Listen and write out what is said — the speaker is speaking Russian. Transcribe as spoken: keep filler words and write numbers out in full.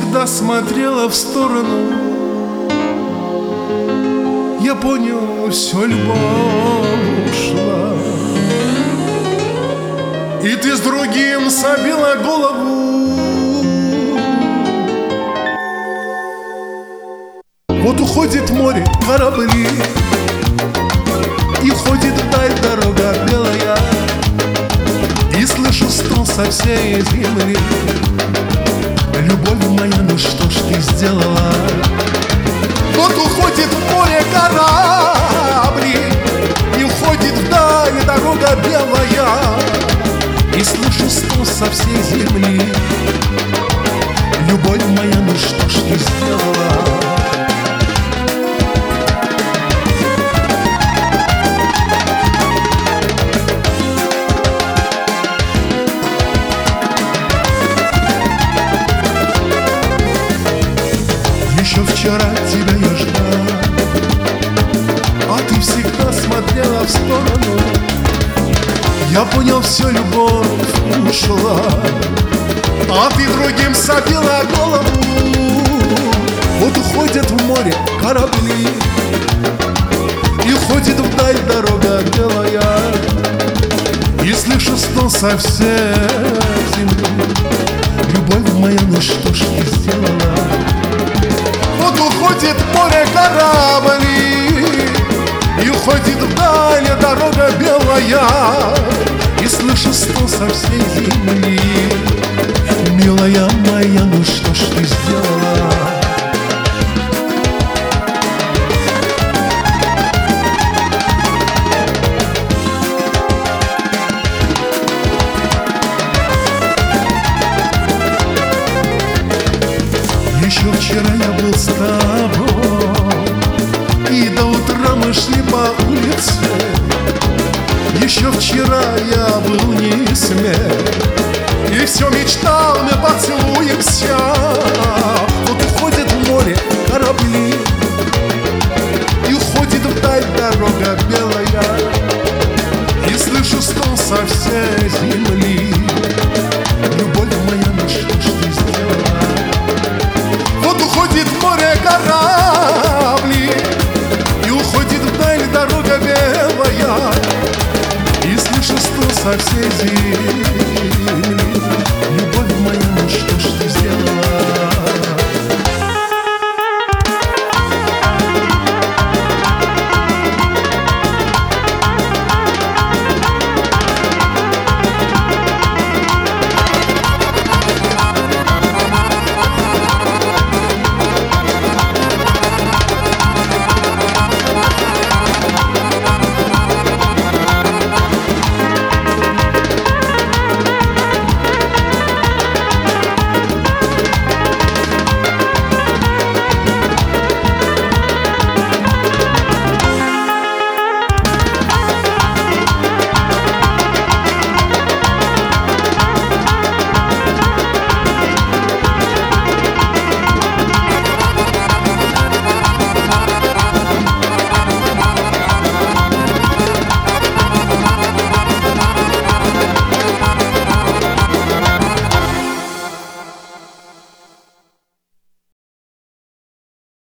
всегда смотрела в сторону, я понял, все, любовь ушла. И ты с другим забила голову. Вот уходит море, корабли, и ходит вдаль дорога белая, и слышу стон со всей земли. Любовь моя, ну что ж ты сделала? Вот уходит в море корабли, и уходит вдаль дорога белая, и слышу стон со всей земли. Любовь моя, ну что ж ты сделала? Еще вчера тебя я ждал, а ты всегда смотрела в сторону. Я понял, все, любовь ушла, а ты другим забила голову. Вот уходят в море корабли, и ходит вдаль дорога белая, и слышу стон со всей земли. Любовь моя, ну что ж ты сделала? Вот уходит в море корабли, и уходит вдаль дорога белая, и слышу стон со всей земли. Милая моя, ну что ж ты сделала? Еще вчера я был с тобой, и до утра мы шли по улице. Еще вчера я был не смел, и все мечтал, мы поцелуемся. Вот уходит в море корабли, и уходит вдаль дорога белая, и слышу стон со всей земли.